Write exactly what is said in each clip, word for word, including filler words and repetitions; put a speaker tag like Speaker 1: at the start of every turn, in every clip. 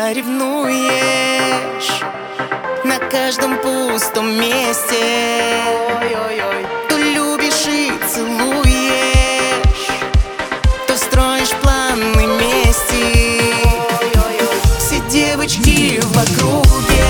Speaker 1: меня ревнуешь на каждом пустом месте. Ой-ой-ой. То любишь и целуешь, то строишь планы мести. Ой-ой-ой. Все девочки в округе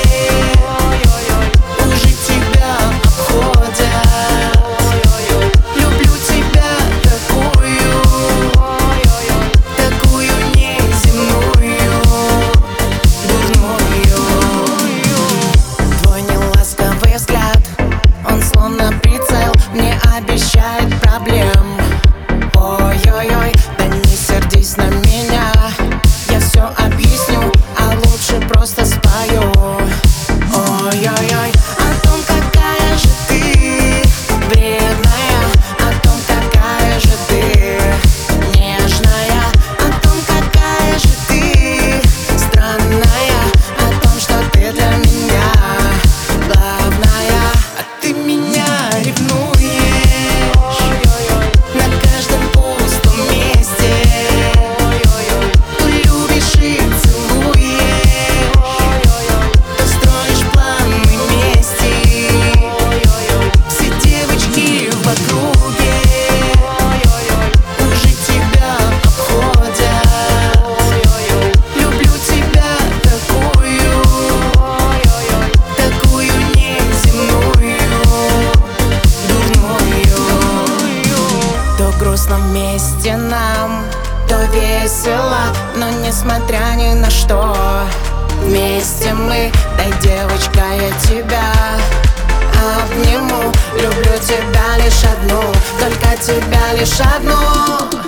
Speaker 1: уже тебя обходят. Ой-ой-ой. Люблю тебя такую, ой-ой-ой, такую неземную, дурную. Твой неласковый взгляд, он словно прицел, мне обещает проблем. Ой-ой-ой, да не сердись на меня, я все объясню, а лучше просто спою. Ой-ой-ой, о том, какая же ты вредная, о том, какая же ты нежная, о том, какая же ты странная, о том, что ты для меня главная. А ты меня ревнуешь на каждом пустом месте. То любишь и целуешь, то строишь планы мести. Все девочки в округе уже тебя обходят. Люблю тебя такую, такую неземную, дурную. То грустно вместе нам, то весело, но несмотря ни на что, вместе мы. Дай, девочка, я тебя обниму. Люблю тебя лишь одну, только тебя лишь одну.